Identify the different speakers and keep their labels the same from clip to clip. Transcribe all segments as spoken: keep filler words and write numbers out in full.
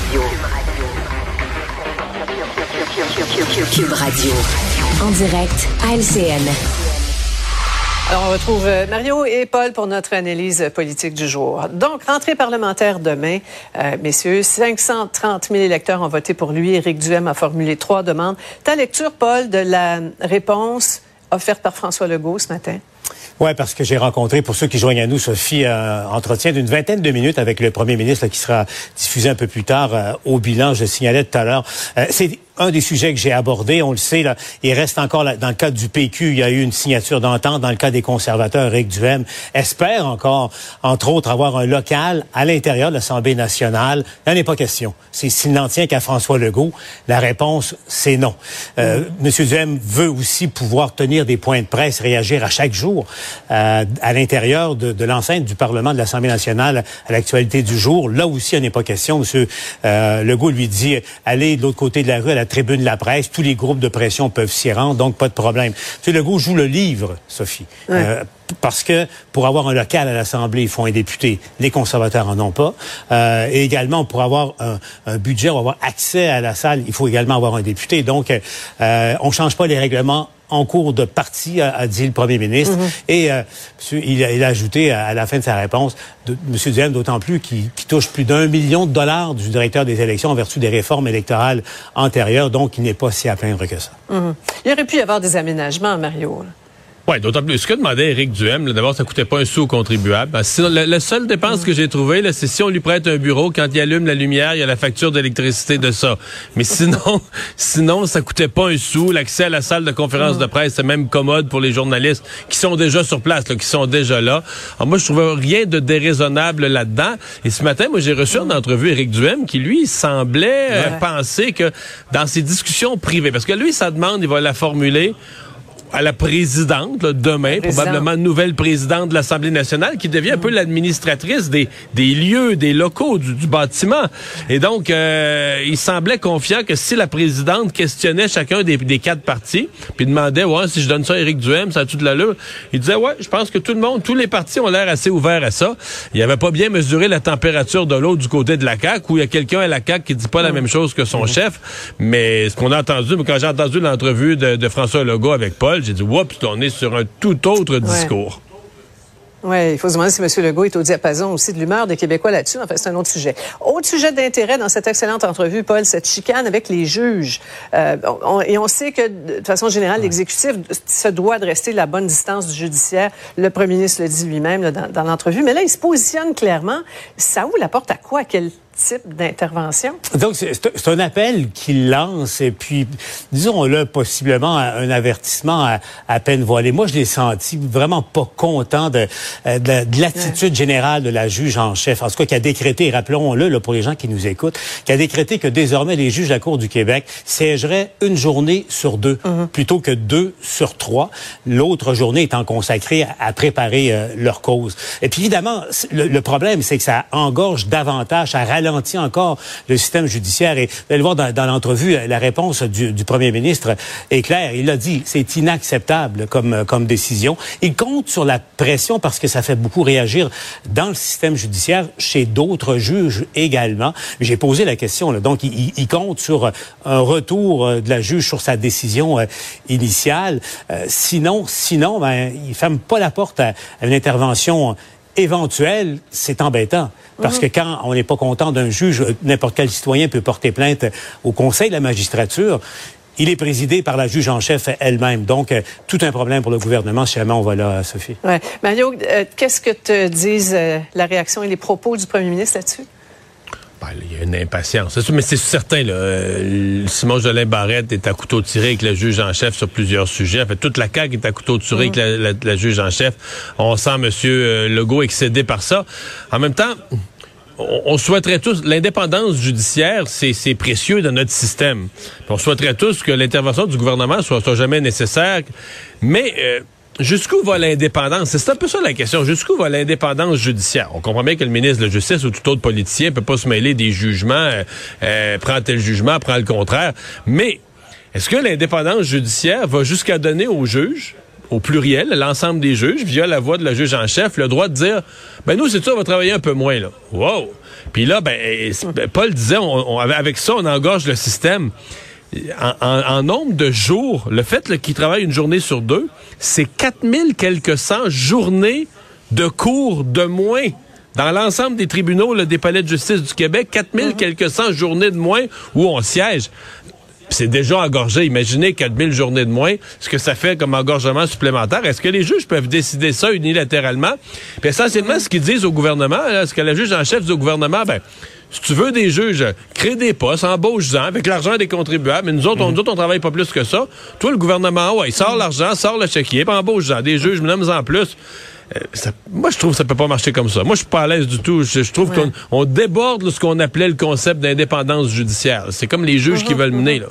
Speaker 1: Radio. Cube Radio. En direct à L C N.
Speaker 2: Alors, on retrouve Mario et Paul pour notre analyse politique du jour. Donc, rentrée parlementaire demain. Euh, messieurs, cinq cent trente mille électeurs ont voté pour lui. Éric Duhaime a formulé trois demandes. Ta lecture, Paul, de la réponse offerte par François Legault ce matin?
Speaker 3: Oui, parce que j'ai rencontré, pour ceux qui joignent à nous, Sophie, un entretien d'une vingtaine de minutes avec le premier ministre là, qui sera diffusé un peu plus tard euh, au bilan, je le signalais tout à l'heure. Euh, c'est un des sujets que j'ai abordé, on le sait, là, il reste encore, là, dans le cadre du P Q, il y a eu une signature d'entente. Dans le cas des conservateurs, Éric Duhaime espère encore, entre autres, avoir un local à l'intérieur de l'Assemblée nationale. Il n'en est pas question. C'est s'il n'en tient qu'à François Legault. La réponse, c'est non. Euh, mmh. M. Duhaime veut aussi pouvoir tenir des points de presse, réagir à chaque jour euh, à l'intérieur de, de l'enceinte du Parlement de l'Assemblée nationale à l'actualité du jour. Là aussi, il n'est pas question. M. Euh, Legault lui dit, allez de l'autre côté de la rue à la tribune de la presse, tous les groupes de pression peuvent s'y rendre, donc pas de problème. M. Legault joue le livre, Sophie, ouais. euh, parce que pour avoir un local à l'Assemblée, il faut un député. Les conservateurs en ont pas. Euh, et également, pour avoir un, un budget, ou avoir accès à la salle, il faut également avoir un député. Donc, euh, on change pas les règlements en cours de partie, a, a dit le premier ministre. Mm-hmm. Et euh, il, a, il a ajouté à, à la fin de sa réponse, de, M. Duhaime, d'autant plus qu'il touche plus d'un million de dollars du directeur des élections en vertu des réformes électorales antérieures, donc il n'est pas si à plaindre que ça.
Speaker 2: Mm-hmm. Il aurait pu y avoir des aménagements, Mario. Là.
Speaker 4: Oui, d'autant plus. Ce que demandait Éric Duhaime, là, d'abord, ça coûtait pas un sou aux contribuables. Ben, sinon, la, la seule dépense mmh. que j'ai trouvée, là, c'est si on lui prête un bureau, quand il allume la lumière, il y a la facture d'électricité de ça. Mais sinon, sinon, ça coûtait pas un sou. L'accès à la salle de conférence mmh. de presse, c'est même commode pour les journalistes qui sont déjà sur place, là, qui sont déjà là. Alors moi, je trouvais rien de déraisonnable là-dedans. Et ce matin, moi, j'ai reçu en entrevue Éric Duhaime qui, lui, semblait euh, ouais. penser que dans ses discussions privées, parce que lui, sa demande, il va la formuler à la présidente, là, demain, Président. probablement nouvelle présidente de l'Assemblée nationale, qui devient mmh. un peu l'administratrice des, des lieux, des locaux, du, du bâtiment. Et donc, euh, il semblait confiant que si la présidente questionnait chacun des, des quatre partis, puis demandait, ouais, si je donne ça à Éric Duhaime, ça a-tu de l'allure? Il disait, ouais, je pense que tout le monde, tous les partis ont l'air assez ouverts à ça. Il avait pas bien mesuré la température de l'eau du côté de la C A Q, où il y a quelqu'un à la C A Q qui dit pas mmh. la même chose que son mmh. chef. Mais ce qu'on a entendu, quand j'ai entendu l'entrevue de, de François Legault avec Paul, j'ai dit, oups, on est sur un tout autre ouais. discours.
Speaker 2: Oui, il faut se demander si M. Legault est au diapason aussi de l'humeur des Québécois là-dessus. En fait, c'est un autre sujet. Autre sujet d'intérêt dans cette excellente entrevue, Paul, cette chicane avec les juges. Euh, on, et on sait que, de façon générale, ouais. l'exécutif se doit de rester la bonne distance du judiciaire. Le premier ministre le dit lui-même là, dans, dans l'entrevue. Mais là, il se positionne clairement. Ça ouvre la porte à quoi? À quel type d'intervention?
Speaker 3: Donc, c'est, c'est un appel qu'il lance et puis, disons-le, possiblement un avertissement à, à peine voilé. Moi, je l'ai senti vraiment pas content de, de, de l'attitude ouais. générale de la juge en chef. En tout cas, qui a décrété, rappelons-le là, pour les gens qui nous écoutent, qui a décrété que désormais, les juges de la Cour du Québec siégeraient une journée sur deux, mm-hmm. plutôt que deux sur trois. L'autre journée étant consacrée à, à préparer euh, leur cause. Et puis, évidemment, le, le problème, c'est que ça engorge davantage, ça ralentit encore le système judiciaire. Et vous allez le voir dans, dans l'entrevue, la réponse du, du premier ministre est claire. Il a dit, c'est inacceptable comme, comme décision. Il compte sur la pression parce que ça fait beaucoup réagir dans le système judiciaire, chez d'autres juges également. J'ai posé la question, là. Donc, il, il compte sur un retour de la juge sur sa décision euh, initiale. Euh, sinon, sinon, ben, il ferme pas la porte à, à une intervention éventuelle. C'est embêtant. Parce que quand on n'est pas content d'un juge, n'importe quel citoyen peut porter plainte au Conseil de la magistrature. Il est présidé par la juge en chef elle-même. Donc, euh, tout un problème pour le gouvernement, si jamais on va là, Sophie.
Speaker 2: Ouais. Mario, euh, qu'est-ce que te disent euh, la réaction et les propos du premier ministre là-dessus?
Speaker 4: Ben, il y a une impatience. C'est sûr, mais c'est certain, là, euh, Simon Jolin Barrette est à couteau tiré avec le juge en chef sur plusieurs sujets. En fait, toute la C A Q est à couteau tiré mmh. avec la, la, la juge en chef. On sent M. Legault excédé par ça. En même temps, on, on souhaiterait tous... L'indépendance judiciaire, c'est, c'est précieux dans notre système. On souhaiterait tous que l'intervention du gouvernement soit, soit jamais nécessaire. Mais... Euh, Jusqu'où va l'indépendance? C'est un peu ça la question. Jusqu'où va l'indépendance judiciaire? On comprend bien que le ministre de la Justice ou tout autre politicien peut pas se mêler des jugements, euh, euh, prend tel jugement, prend le contraire. Mais est-ce que l'indépendance judiciaire va jusqu'à donner aux juges, au pluriel, l'ensemble des juges, via la voix de la juge en chef, le droit de dire, ben nous, c'est ça, on va travailler un peu moins, là. Wow! Puis là, ben, Paul disait, on, on, avec ça, on engorge le système. En, en, en nombre de jours, le fait qu'il travaille une journée sur deux, c'est quatre mille quelques cent journées de cours de moins. Dans l'ensemble des tribunaux là, des palais de justice du Québec, quatre mille mm-hmm. quelques cent journées de moins où on siège. C'est déjà engorgé. Imaginez quatre mille journées de moins, ce que ça fait comme engorgement supplémentaire. Est-ce que les juges peuvent décider ça unilatéralement? Puis essentiellement, mm-hmm. ce qu'ils disent au gouvernement, là, ce que la juge en chef dit au gouvernement, ben, si tu veux des juges, crée des postes, embauche-en avec l'argent des contribuables. Mais nous autres, on, nous autres, on travaille pas plus que ça. Toi, le gouvernement, ouais, il sort l'argent, sort le chéquier, puis embauche-en. Des juges, nomme-en plus. Euh, ça, moi, je trouve que ça peut pas marcher comme ça. Moi, je suis pas à l'aise du tout. Je, je trouve ouais. qu'on on déborde là, ce qu'on appelait le concept d'indépendance judiciaire. C'est comme les juges mm-hmm, qui veulent mm-hmm. mener, là.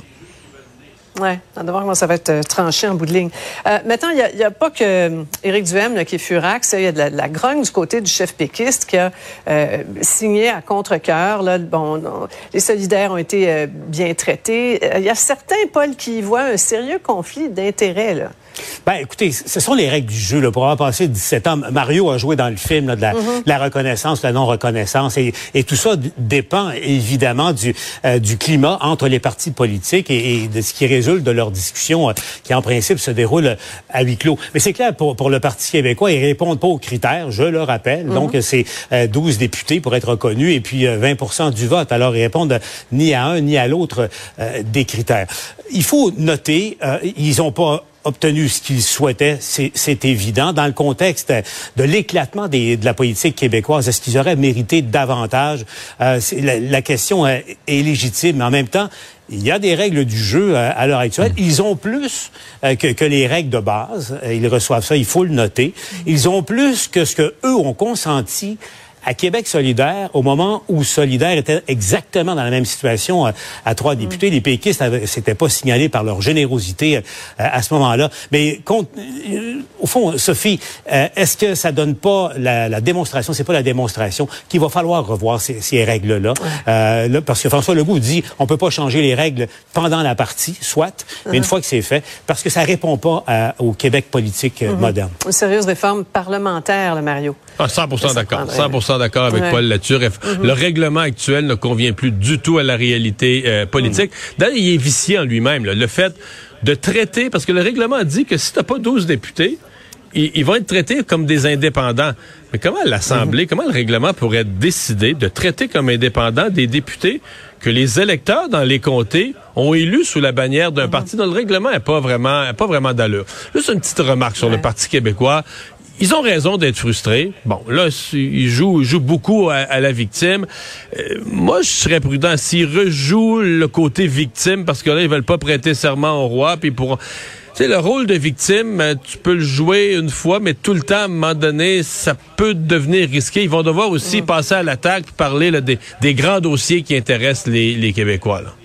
Speaker 2: Oui, on va voir comment ça va être euh, tranché en bout de ligne. Euh, maintenant, il n'y a, a pas que euh, Éric Duhaime là, qui est furax. Il y a de la, de la grogne du côté du chef péquiste qui a euh, signé à contre-cœur. Là, bon, non, les solidaires ont été euh, bien traités. Il euh, y a certains, Paul, qui voient un sérieux conflit d'intérêts, là.
Speaker 3: Ben, écoutez, ce sont les règles du jeu. Là. Pour avoir passé dix-sept ans, Mario a joué dans le film là, de, la, mm-hmm. de la reconnaissance, de la non-reconnaissance. Et, et tout ça d- dépend évidemment du, euh, du climat entre les partis politiques et, et de ce qui résulte de leur discussion euh, qui, en principe, se déroule à huis clos. Mais c'est clair, pour, pour le Parti québécois, ils répondent pas aux critères, je le rappelle. Mm-hmm. Donc, c'est euh, douze députés pour être reconnus et puis euh, vingt pour cent du vote. Alors, ils répondent ni à un ni à l'autre euh, des critères. Il faut noter, euh, ils n'ont pas obtenu ce qu'ils souhaitaient, c'est, c'est évident. Dans le contexte de l'éclatement des, de la politique québécoise, est-ce qu'ils auraient mérité davantage? Euh, c'est, la, la question est, est légitime, mais en même temps, il y a des règles du jeu euh, à l'heure actuelle. Ils ont plus euh, que, que les règles de base. Ils reçoivent ça, il faut le noter. Ils ont plus que ce que eux ont consenti à Québec solidaire, au moment où Solidaire était exactement dans la même situation à, à trois députés, mmh. les péquistes ne s'étaient pas signalés par leur générosité euh, à ce moment-là. Mais compte, euh, au fond, Sophie, euh, est-ce que ça donne pas la, la démonstration, c'est pas la démonstration qu'il va falloir revoir ces, ces règles-là, ouais. euh, là, parce que François Legault dit on peut pas changer les règles pendant la partie, soit, mais mmh. une fois que c'est fait, parce que ça répond pas à, au Québec politique mmh. moderne.
Speaker 2: Une sérieuse réforme parlementaire, là, Mario.
Speaker 4: Ah, cent pour cent d'accord. cent pour cent d'accord avec
Speaker 2: ouais.
Speaker 4: Paul là-dessus. Mm-hmm. Le règlement actuel ne convient plus du tout à la réalité euh, politique. Mm-hmm. D'ailleurs, il est vicié en lui-même. Là. Le fait de traiter, parce que le règlement dit que si tu n'as pas douze députés, ils, ils vont être traités comme des indépendants. Mais comment l'Assemblée, mm-hmm. comment le règlement pourrait décider de traiter comme indépendants des députés que les électeurs dans les comtés ont élus sous la bannière d'un mm-hmm. parti dont le règlement n'est pas vraiment, pas vraiment d'allure? Juste une petite remarque sur ouais. le Parti québécois. Ils ont raison d'être frustrés. Bon, là, ils jouent, ils jouent beaucoup à, à la victime. Euh, moi, je serais prudent s'ils rejouent le côté victime, parce que là, ils veulent pas prêter serment au roi, puis pour... Tu sais, le rôle de victime, tu peux le jouer une fois, mais tout le temps, à un moment donné, ça peut devenir risqué. Ils vont devoir aussi mmh. passer à l'attaque et parler là, des, des grands dossiers qui intéressent les, les Québécois, là.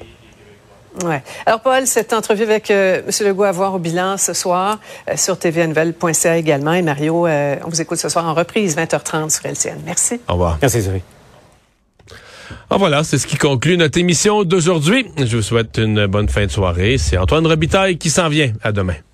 Speaker 2: Ouais. Alors, Paul, cette entrevue avec euh, M. Legault à voir au bilan ce soir euh, sur t v n nouvelle point c a également. Et Mario, euh, on vous écoute ce soir en reprise, vingt heures trente sur L C N. Merci.
Speaker 4: Au revoir.
Speaker 3: Merci, Sophie.
Speaker 4: Ah, voilà, c'est ce qui conclut notre émission d'aujourd'hui. Je vous souhaite une bonne fin de soirée. C'est Antoine Robitaille qui s'en vient. À demain.